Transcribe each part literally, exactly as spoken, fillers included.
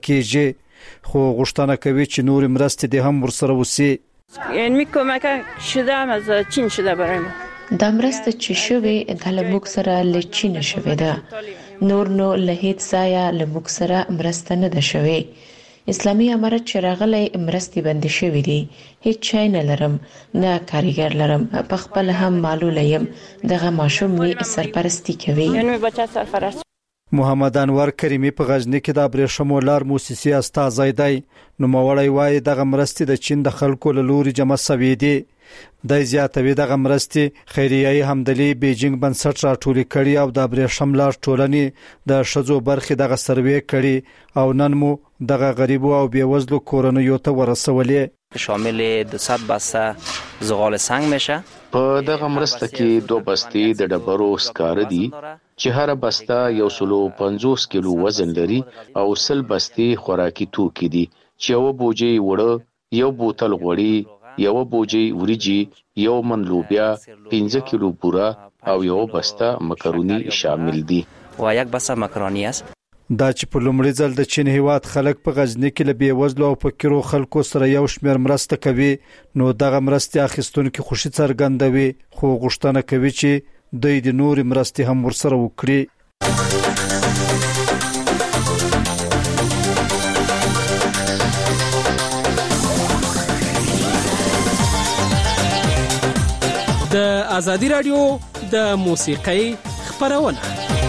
کېږي، خو غوښتنه کوي چې نور مرستې دې هم ورسره وسی. علمی کمک شده هم از چین شده برای ما. دا مرسته چې شوې د لموږ سره له چین شوې ده، نور نو له هیڅ ځایه له موږ سره مرسته نه ده شوې. اسلامي امارت چې راغلی مرستې بندې شوې دي، هیڅ شی نه لرم، نه کاریګر لرم، په خپل هم معلوله یم، دغه ماشوم مې سرپرستی کوي. یعنی بچه سرپرست. محمد انور کریمی په غزنی کې د ابریښمو لار موسسې استازی دی. نوموړی وایي دغه مرستې د چین د خلکو له لوري جمع شوې دي. د زیاتوي دغه مرستې خیریه همدلی بیجینګ بنسټ راټولې کړي او د ابریښم لار ټولنې د شذو برخې دغه سروې کړي او نن مو دغه غریبو او بیوزلو کورنیو ته ورسولې. شامل دویست بسته زغال سنگ میشه. په دغه مرسته کې دو بستې د ډبرو سکاره دي چې هر بسته یو سلو پنځوس کیلو وزن لري او سل بستې خوراکي توکي دي چې یو بوجي وړه، یو بوتل غوړي، یو بوجي وریجی، یو من لوبیا، پنځه کیلو بوره او یو بسته مکرونی شامل دي. و یک بسته مکرونی است. دا چې په لومړي ځل د چین هیواد خلک په غزنی کې له بیوزلو او فقیرو خلکو سره یو شمېر مرسته کوي، نو دغه مرستې اخیستونکو خوشي څرګندوي، خو غوښتنه کوي چې دوی د نور مرستې هم ورسره وکړي. د ازادي رادیو د موسیقۍ خبرونه.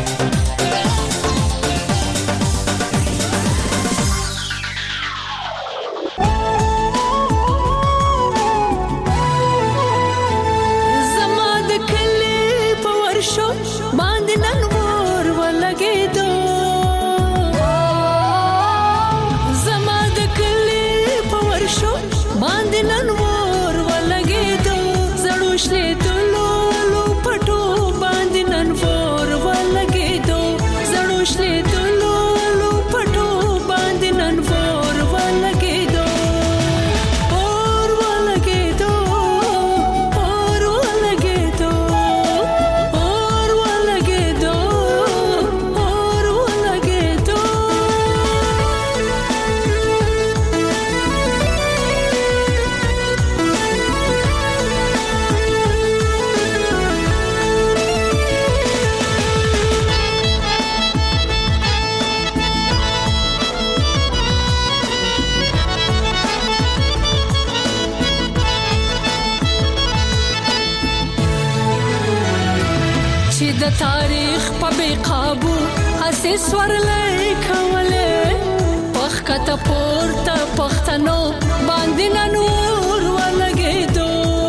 د تاریخ په بے قابو هسې سورلې کولې، پخ کته پورته پښتنو باندې نور ولګېدو.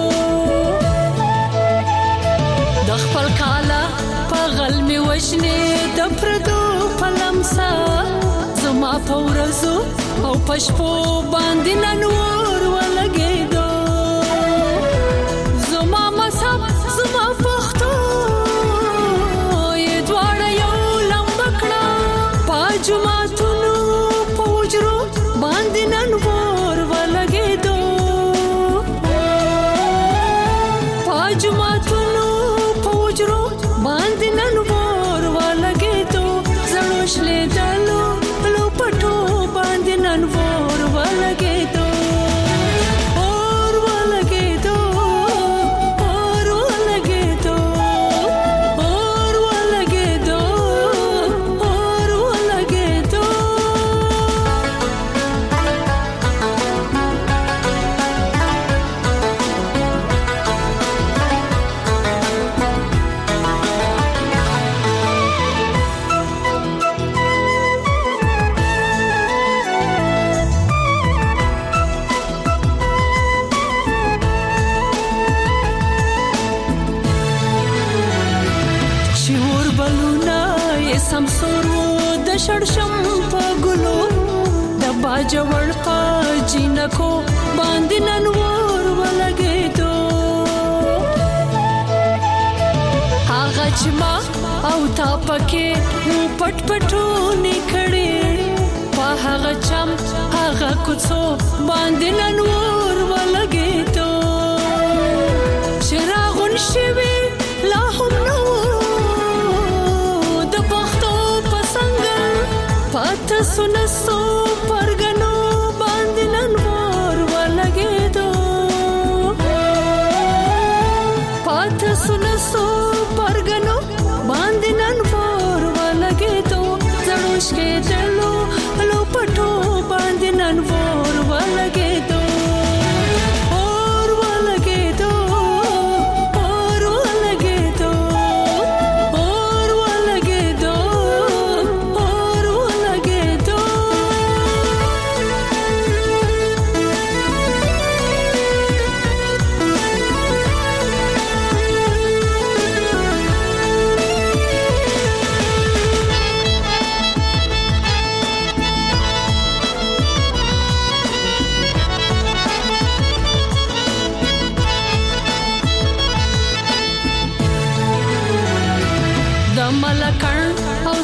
د خپل کاله په غل می وشنې د پردو په لمسا، زما په ورځو او پشپو باندې نور ولګېدو. زما مذهب زما پښتو جماعتونو پوجرو باندې نن ور ولګېدو. پاجماعتونو پوجرو باندې نن ور ولګېدو. زړو شلې دلو لو پټو باندې نن ور ولګېدو. اور ولګېدو، اور ولګېدو، اور ولګېدو. شړشم په ګلو د باجوړ په جنکو باندې نن ور ولګېدو. هغه چې ما او تا پکې پټ پټو نکړې، په هغه چم هغه کوڅو باندې نن ور ولګېدو. چراغون شوي لا هم نو د پښتو په څنګه پات سنسو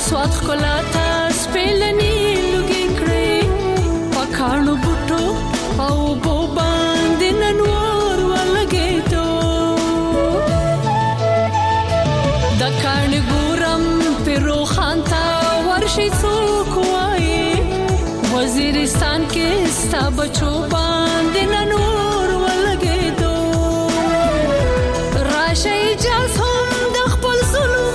سواد خلاتا سپلنی لګي کړې پکانو بوټو او بو باندې ننور ولګېدو د کان ګورم پیرو خانتا ورشي څوک وایي وزیرستان کې ستا بچو باندې ننور ولګېدو راشه اجازه هم د خپل ظلم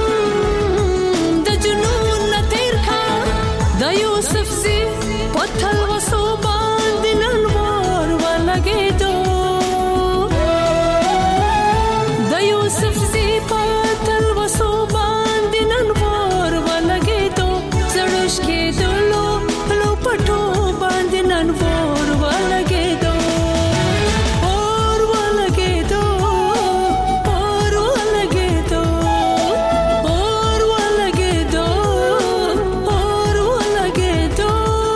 د جنون نه تیر کا د یوسف زی پتل وسو باندې ننور ولګېدو د یوسف زی پتل وسو باندې ننور ولګېدو زړوش کېدو لو پټو باندې ننور ولګېدو اور ولګېدو اور ولګېدو اور ولګېدو اور ولګېدو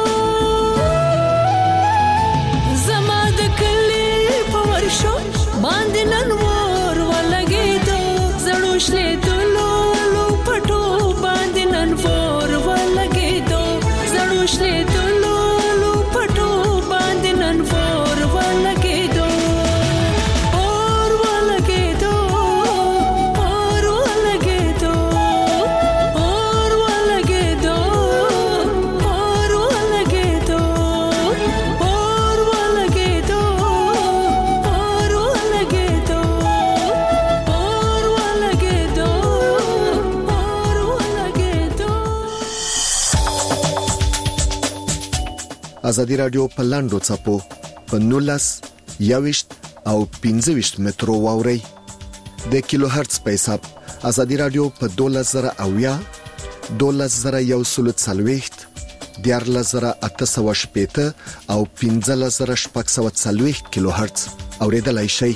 زما د کلی په ورشو باندې ننور ولګېدو زړوش لیدو لو پټو باندې ننور ولګېدو زړوش لیدو لو پټو باندې ننور ولګېدو اور ولګېدو اور ولګېدو اور ولګېدو اور ولګېدو اور ولګېدو اور ولګېدو اور ولګېدو اور ولګېدو. ازادي رادیو په لاندو چپو په نولس یاوشت او پنځوشت مترو واوري د کیلو هرتز په حساب ازادي رادیو په دولس زره اویا دولس زره یو سل څلويخت دیارلس زره اته سوه شپېته او پنځلس زره شپږ سوه څلويخت کیلو هرتز اوریدلای شئ.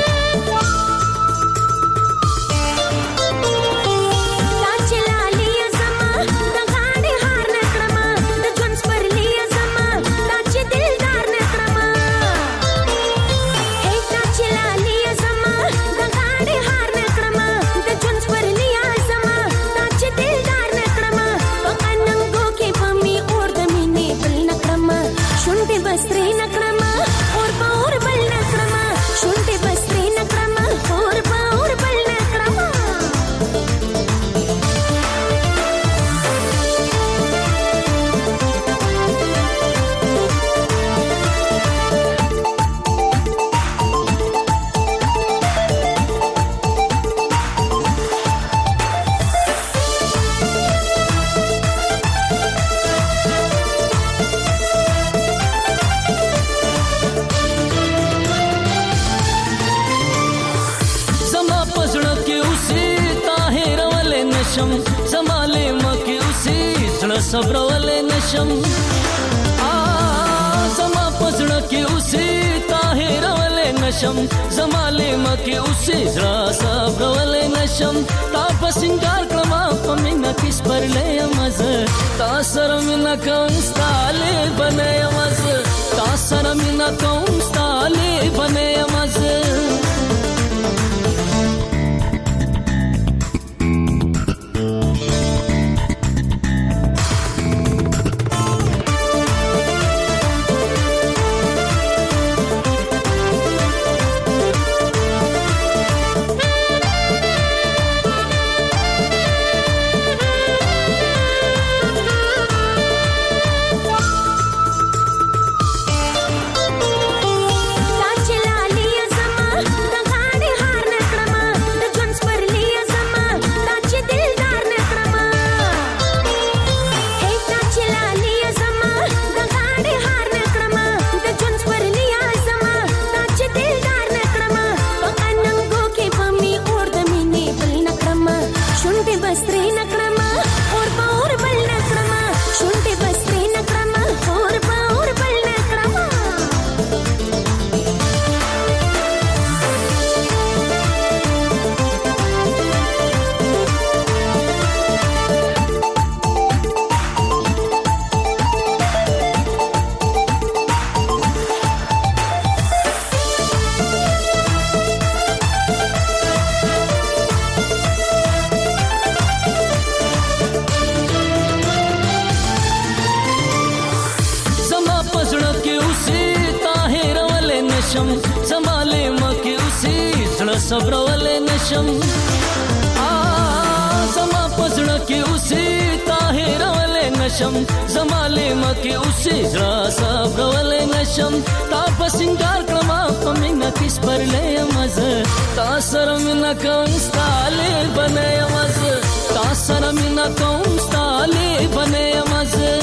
Chilali صبرولې نشم زما پزړه کې اوسې طاهرولې نشم زما لېمه کې اوسې زړه صبرولې نشم تا په سنگار کړم په مینا کې سپرلې مزه تا سره مینا کوم ستاله بنې مزه تا سره مینا کوم ستاله بنې مزه زماله مکه اوسې زړه صبرولې نشم زما پزړه کې اوسې طاهرولې نشم زماله مکه اوسې زړه صبرولې نشم تا په سنگار کړم په مینا کې سپرلې مزه تا سره مینا کوم ستاله بنې مزه تا سره مینا کوم ستاله بنې مزه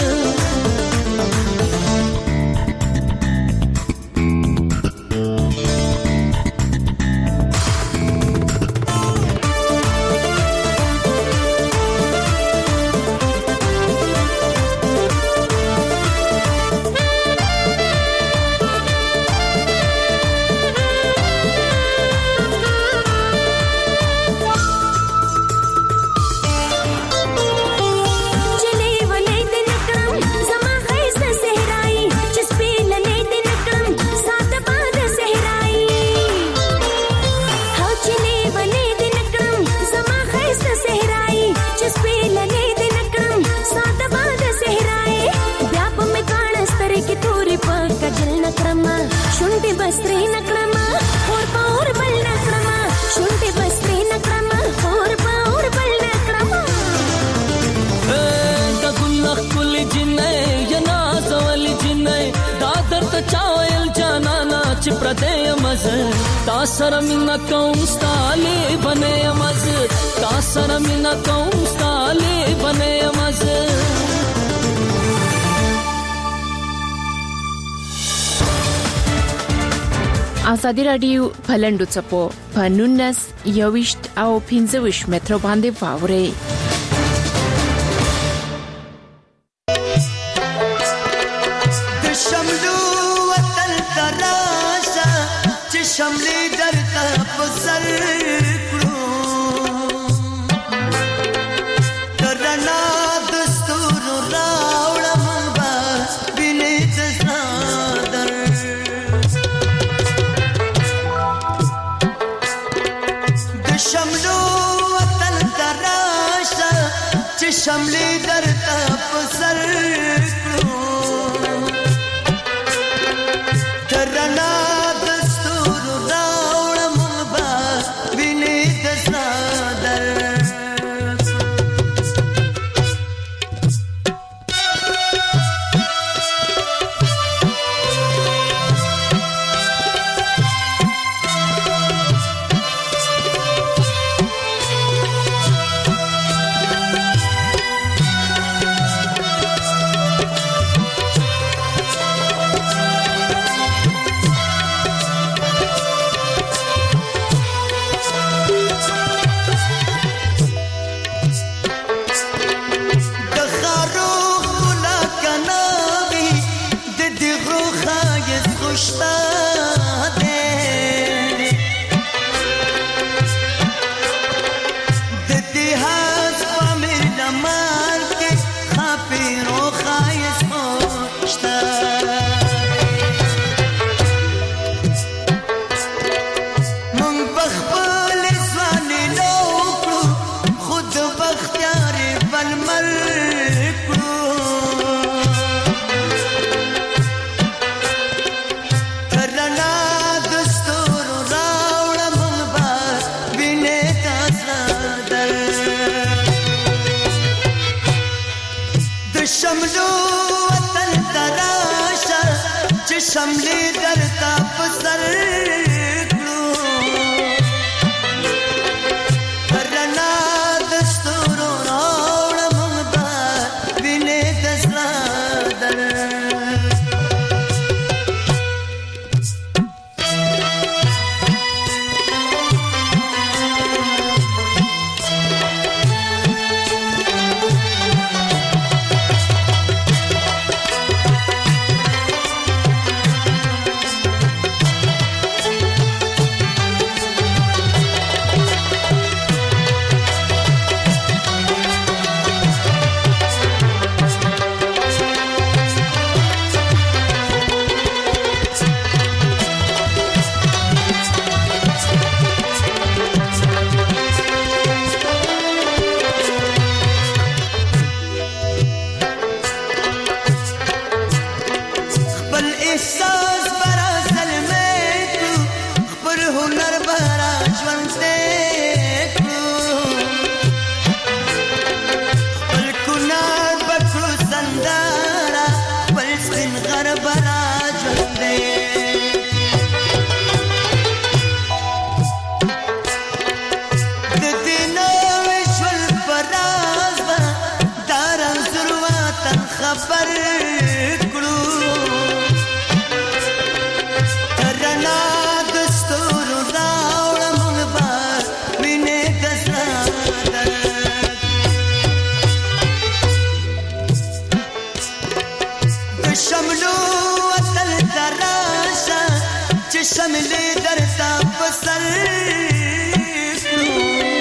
تا سره مینا کوم ستاله بنې مزه تا سره مینا کوم ستاله بنې مزه ازادي رادیو پلندو چپو پنونس یوشت او پنځوش متر باندې واوري شملې درته په سر کړو درنا دستور راوړم با بینې تزادر د شملو وطن تراشه چې شملې درته په سر کړو درنا شملو وطن تراشه چې شملې درته په سر کړو رڼا د ستورو راوړم به وینې د زړه درد شملې درته په سر کړو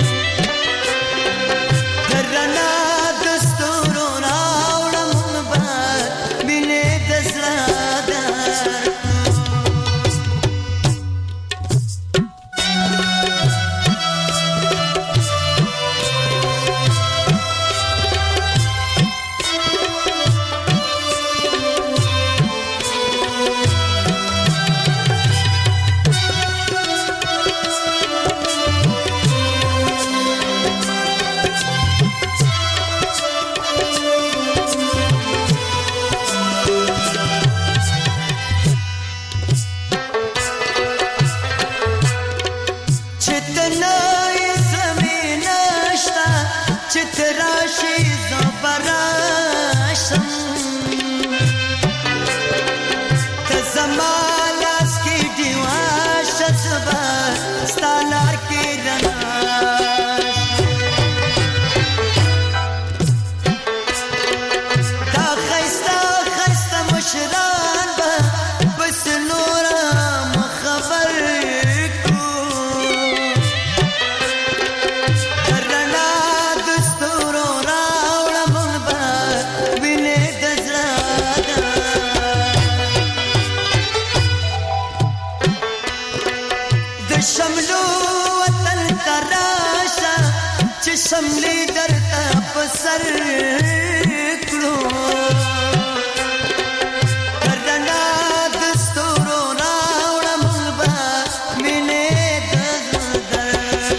رڼا د ستورو راوړم به وینې د زړه درد شملو وطن تراشه چې شملې درته په سر کړو رڼا د ستورو راوړم به وینې د درد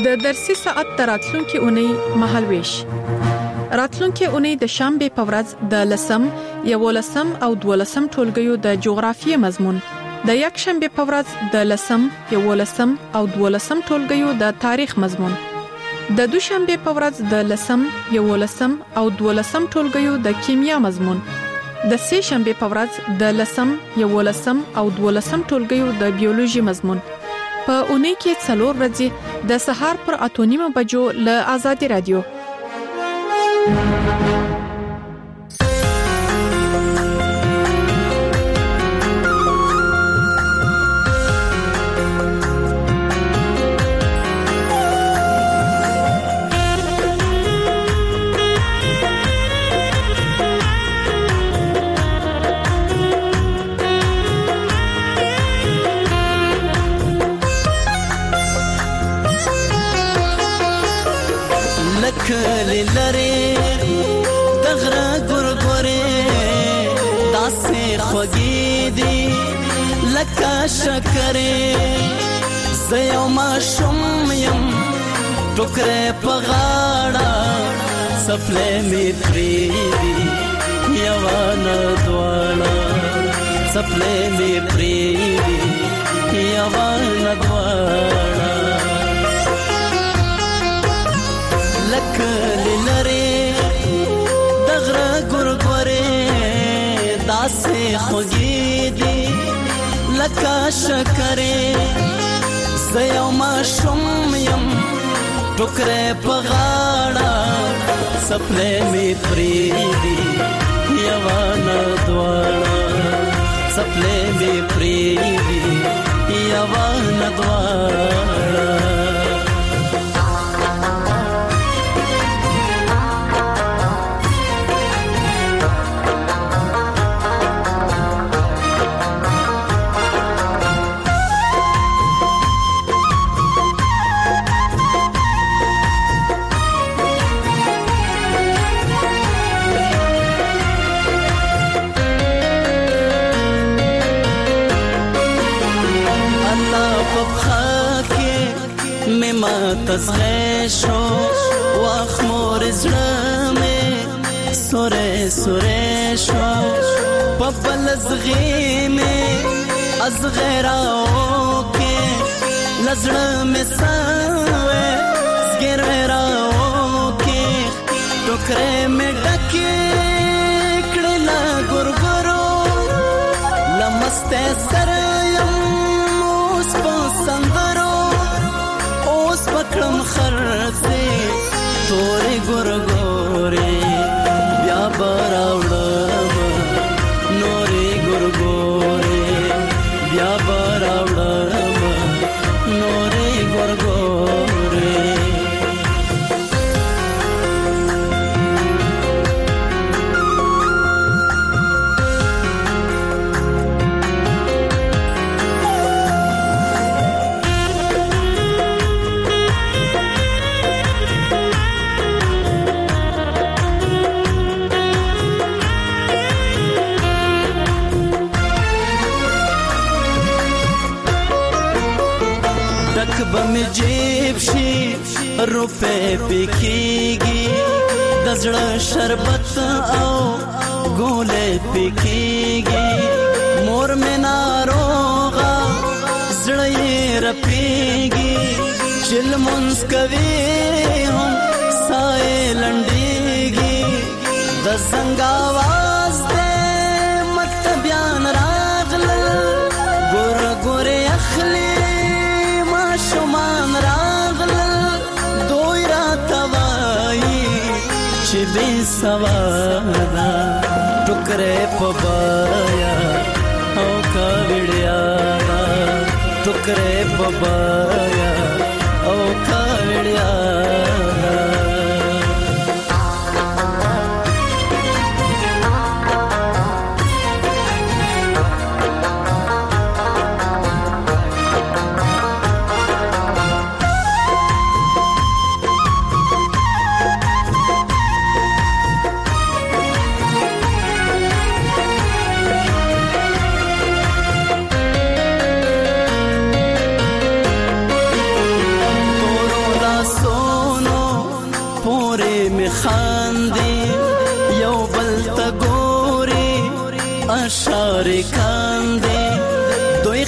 د درسي ساعت تراتلونکو اونۍ مهالويش. راتلونکو اونۍ د شنبه په ورځ د لسم، یولسم او دولسم ټولګیو د جغرافیې مضمون، د یک شنبه په ورځ د لسم، یولسم او دولسم ټولګیو د تاریخ مضمون، د دوشنبه په ورځ د لسم، یولسم او دولسم ټولګیو د کیمیا مضمون، د سه شنبه په ورځ د لسم، یولسم او دولسم ټولګیو د بیولوژي مضمون. په اونۍ کې څلور ورځې د سهار پر اته نیمه بجو له آزادي رادیو. کلی لري دغره ګورګورې داسې خوږې دي لکه شکرې، زه یو ماشوم یم ټوکرې په غاړه څپلۍ مې پرېږدي یوه نه دواړه، څپلۍ مې پرېږدي یوه نه دواړه. کلی لري دغره ګورګورې داسې خوږې دي لکه شکرې، زه یو ماشوم یم ټوکرې په غاړه څپلۍ مې پرېږدي یوه نه دواړه، څپلۍ مې پرېږدي یوه نه دواړه. تزغه شو واخ مور زړه مې سوره سوره شو په بل زغې مې از غیراو کې لزړه مې سوې زګراو کې ټوکرې مې ډکې کړه لا ګورګورو لمسته سره یم اوس په سندرو پکړم خرڅې تورې ګورګورې بیا براوړم نورې ګورګورې بیا براوړم نورې ګورګورې. بم جیب شي روپے پکېږي د زړه شربت او ګولې پکېږي مور مې ناروغه زړه یې رپېږي چې لمونځ کوي هم ساه یې لنډېږي د زنګ آواز دی مکتبیان راغلل ګوره ګورې اخلي شمان راغلل دوی را توایی چې بې سوادا ټوکرې په بایا او کاوړیا ټوکرې په بایا او کاوړیا.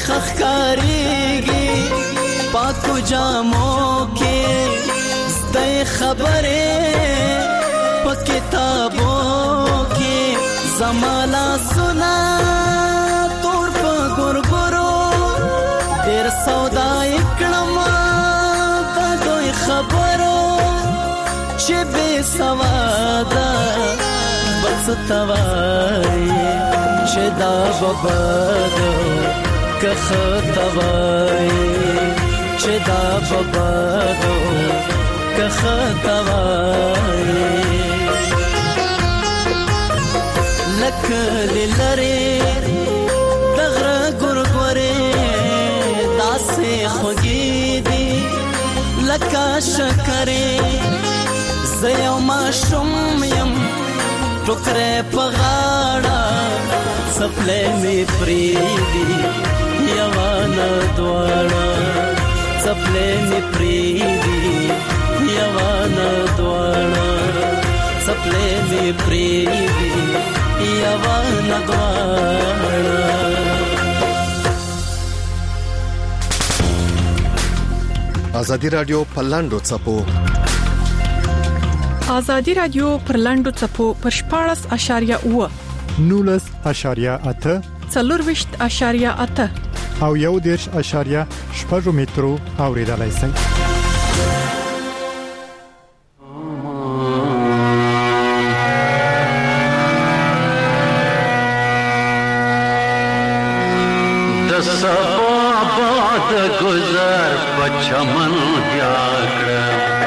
خخکاریږي پاکو جامو کې زده خبره په کتابو کې زمالا سنا تور په ګورګورو ډېر سودا کړم په دوی خبرو چې به سوادا بس توای چې دا بابادو که خطوای چې دا بابادو که خطوای لکه لری دغره ګورګورې داسې خوږې دي لکه شکرې زه یو ماشوم یم ټوکرې په غاړه څپلۍ مې پرېږدي یوانه دواړه څپلۍ مې پرېږدي یوانه دواړه څپلۍ مې پرېږدي یوانه دواړه. ازادي رادیو په لاندو څپو ازادي رادیو پر لاندو څپو پر شپاړس اشاریه اوه نولس اشاریه اته څلورويشت اشاریه اته او یو دیرش اشاریه شپږ مترو اوریدلای شئ. د سبا باد گذر پچمن دیاکړه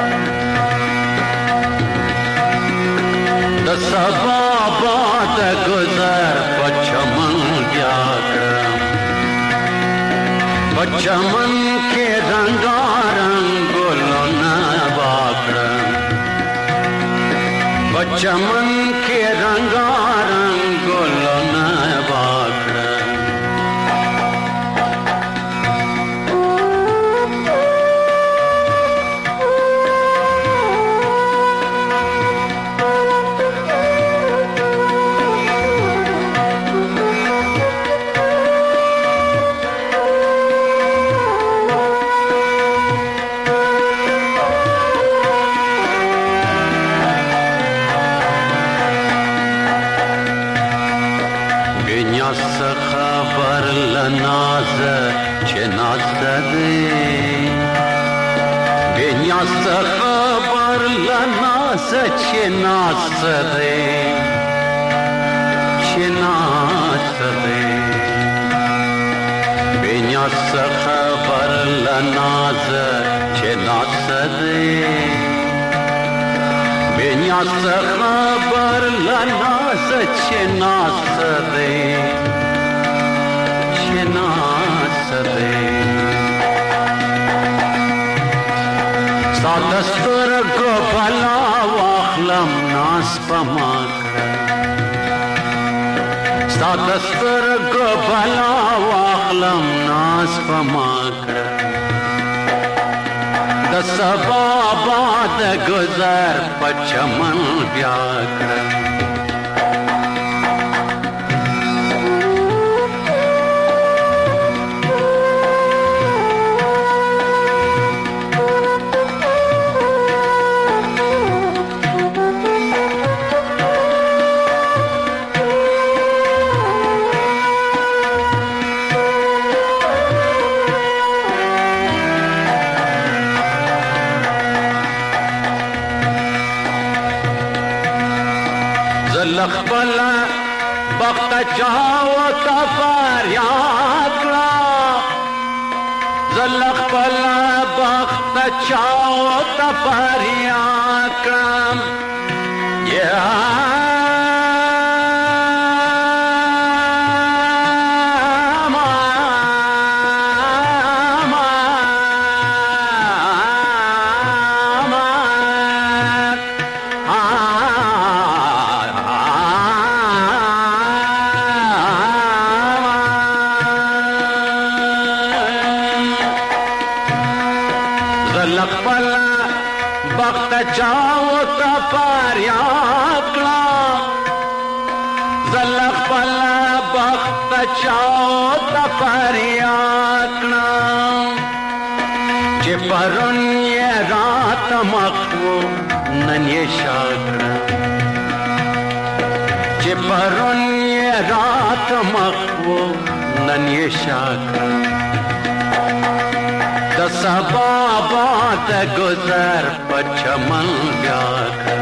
د سبا باد گذر پچمن دیاکړه پچمن کې رنگارنګ ګلونه باکړه پچمن کې رنگارنګ ګلونه باکړه خبر لناس چې ناس دې چې ناس دې بنیا خبر لناس چې ناس دې بنیا خبر لناس چې ناس دې چې ناس دې دستور کو بلا واخلم ناس پما کړه ستا دستور کو بلا واخلم ناس پما کړه د سبا باد گذر پچمن بیا کړه خپل بخت چاو تفار یاکلا زل خپل بخت چاو تفار یاکم یا چاو تا پاریا کلا زل خپل بخت بچاو تا فریاد کړم چې پرون یې رات مخو نن یې شاکړه چې پرون یې رات مخو نن یې شاکړه د سبا باد گذر په چمن بیا کړه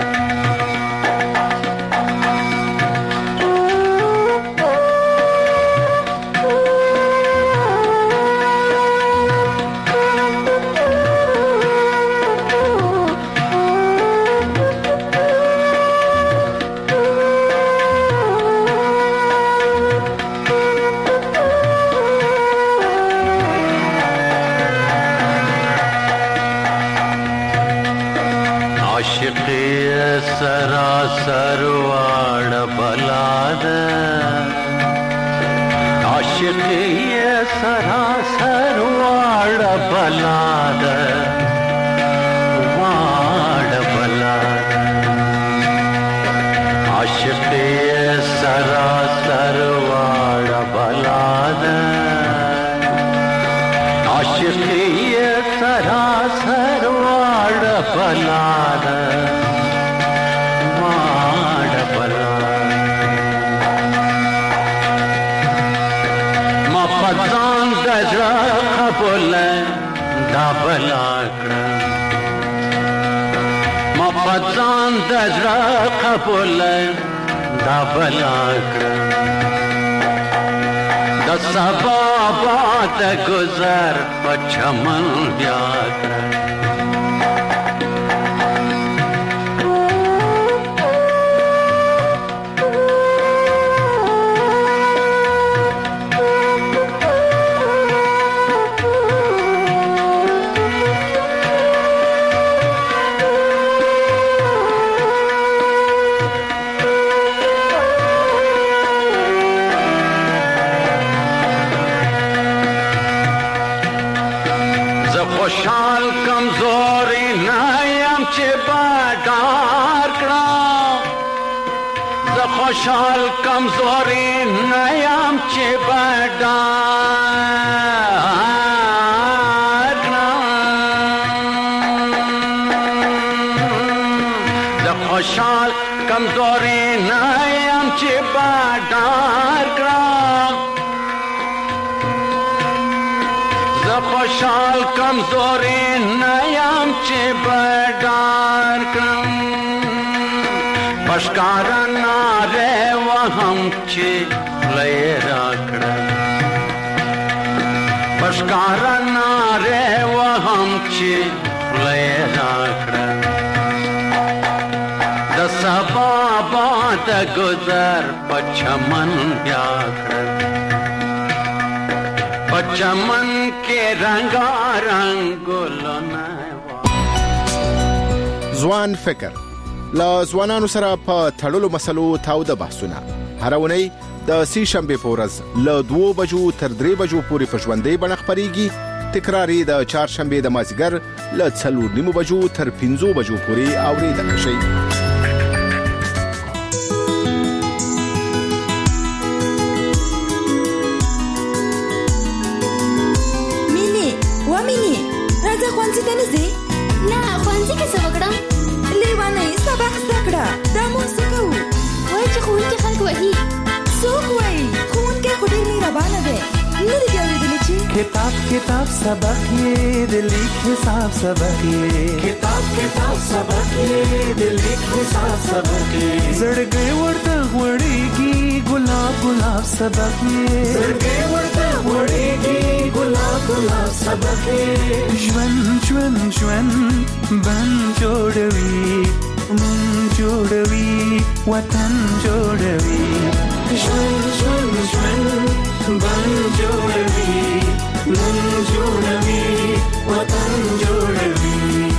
سراسر واړ بلاد عاشقي سراسر واړ بلاد واړ بلاد عاشقي سراسر واړ بلاد عاشقي سراسر واړ بلاد دا بلا کړه ما پځان د زړه قبول دا بلا کړه د سبا باد گذر په چمن بیا کړه خوشحال کمزوری نایم چې بادار کړم زه خوشحال کمزوری نایم چې بادار کړم زه خوشحال کمزوری نایم چې بادار کړم خوشحال کمزوری نیم چې بډار کړم پشکارا ناره وهم چې لې راکړه پشکارا ناره وهم چې لې راکړه د سبا باد گذر په چمن بیا کړه چمن کې رنگا رنگ ګلونه ځوان فکر لا ځوانانو سره په تړلو مسلو تاوده بحثونه هر ونی د سی شنبه په ورځ له دوه بجو تر درې بجو پورې په ژوندۍ بڼه خبريږي تکراری د چهار شنبه د مازیګر له څلور نیمو بجو تر پنځو بجو پورې اوریدل شي خوانځي ته نه ځې؟ نه خوانځي کې څه وکړم؟ لیوانۍ سبق زده کړه دا مونځ څه کوو؟ وایي چې ښوونکي خلک وهي. څوک وایي؟ ښوونکی خو ډېر مهربانه دی. نه دې بیا اورېدلي چې کتاب کتاب سبق یې د لیک حساب سبق یې کتاب کتاب سبق یې د لیک حساب سبق یې زړګی ورته غوړېږي ګلاب ګلاب سبق یې زړګی ورته غوړېږي ګلاب ګلاب سبق یې ژوند ژوند ژوند بند جوړوي مون جوړوي وطن جوړوي ژوند ژوند ژوند بند جوړوي مون جوړوي وطن جوړوي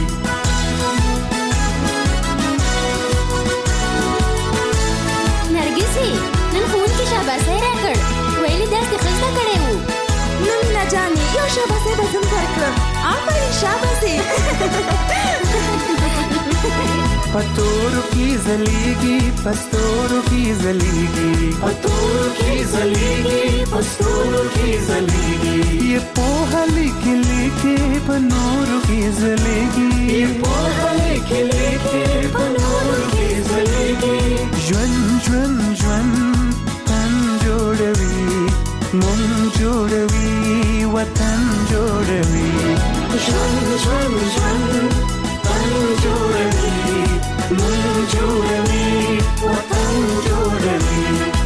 نرګسي نن ښوونکي شاباسي راکړ ویلي درس یې ښه زده کړی و نن نه جانې یو شاباسي به زم درکړم آفرین شاباسي पतोर की जलेगी पस्तोर की जलेगी पतोर की जलेगी पस्तोर की जलेगी ये पोहा लेके लेके पनोर की जलेगी ये पोहा लेके लेके पनोर की जलेगी ज्वन ज्वन ज्वन तन जोड़वी मुन जोड़वी वतन जोड़वी ज्वन ज्वन ज्वन तन जोड़वी मुन जोड़वी वतन जोड़वी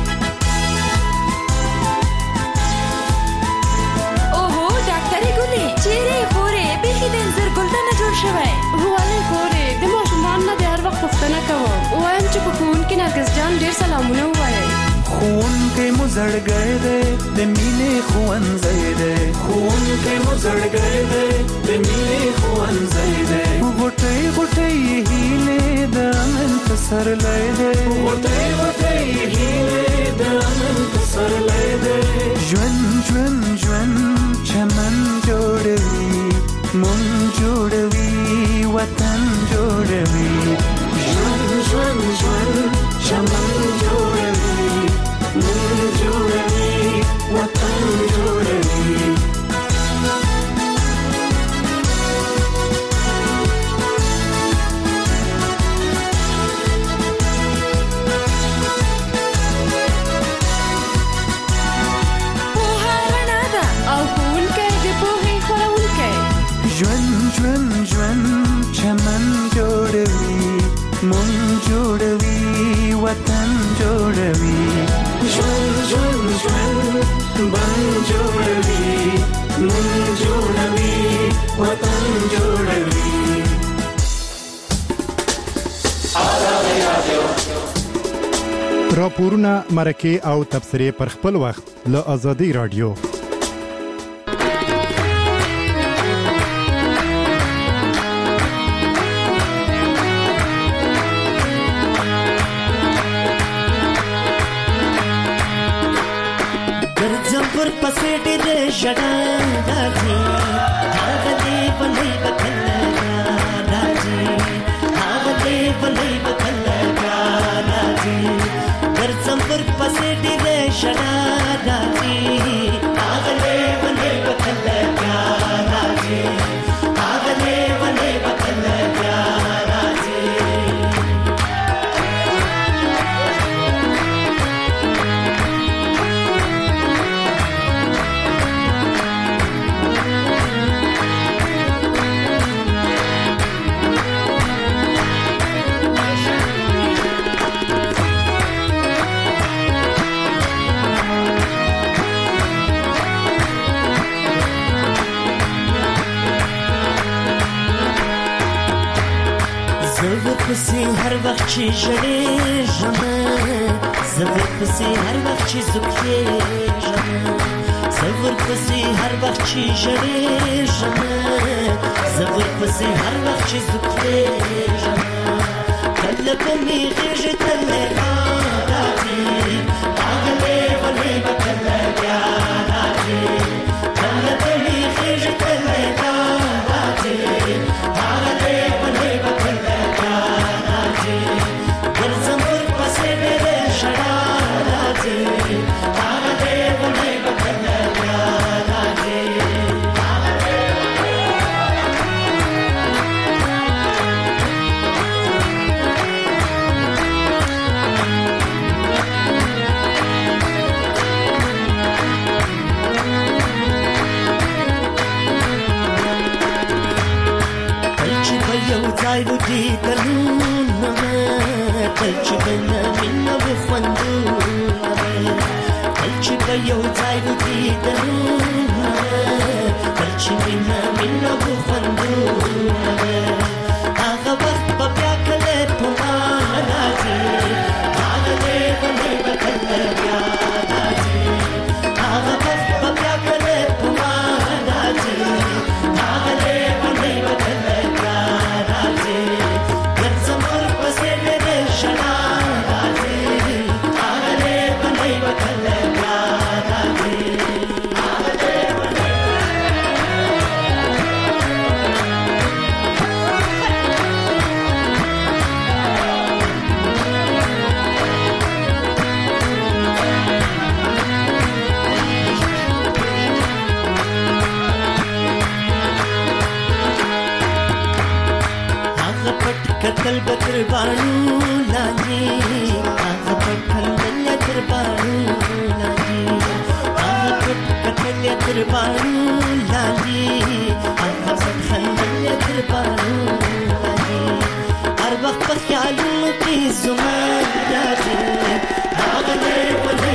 ओहो डाक्टरी गुली चेहरे खोरे बेखी दنزر ګلدانه جوړ شوی والله خورې د ماشومان نه د هر وخت پوښتنه کوم وایم چې په خون کې نرګس جان ډیر سلامونه وایي خون کې مزړ گئے دے د مینې خوان زیدے خون کې مزړ گئے دے د مینې خوان زیدے غټي غټي هیله د امن سر لای دے غټي غټي هیله د امن سر لای دے ژوند ژوند ژوند چمن جوړوي مون جوړوي وطن جوړوي ژوند ژوند ژوند چمن جوړوي مون جوړوي وطن جوړوي ژوند ژوند ژوند چمن جوړوي مون جوړوي وطن جوړوي ژوند ژوند ژوند بن جوړوي مون جوړوي وطن جوړوي راپورونه مرکه او تبصرې پر خپل وخت له آزادي رادیو. پر پسې ډېر ژړا راځي هغه دې بلې بکله راځي هغه دې بلې بکله راځي ګرځم پر پسې ډېر ژړا راځي هغه دې بلې بکله راځي هغه دې بلې بکله راځي زور پسې هر وخت چې ژړې ژمه زور پسې هر وخت چې زوکې ژمه زور پسې هر وخت چې ژړې ژمه زور پسې هر وخت چې زوکې ژمه کله په می غېږه کله راځي هغه ولې وکړه بیا راځي کله په می غېږه کله راځي هغه ولې وکړه ګرځم پر پسې ډېر ژړا راځي هغه دې ولې بکله راځي کل چې به یو ځای ودېدل کل چې به نه مینه وخوندونه کل چې به یو ځای ودېدلونه کل چې مینه مینه وخوندونه هغه وخت به بیا کله په ما راځي هغه دې ولې به کله بیا راځي هغه وخت به بیا کله په ما راځي هغه دې ولې به کله بیا راځي ګرځم پر پسې ډېر ژړا راځي هغه دې ولې به کله بیا راځي هغه کتل بتر بانو لاندې هغه پټ کتل تر بانو لاندې هغه پټ کتل تر بانو لاندې هغه پټ کتل تر بانو لاندې هر وخت په خیالونو کې زما یادې هغه دې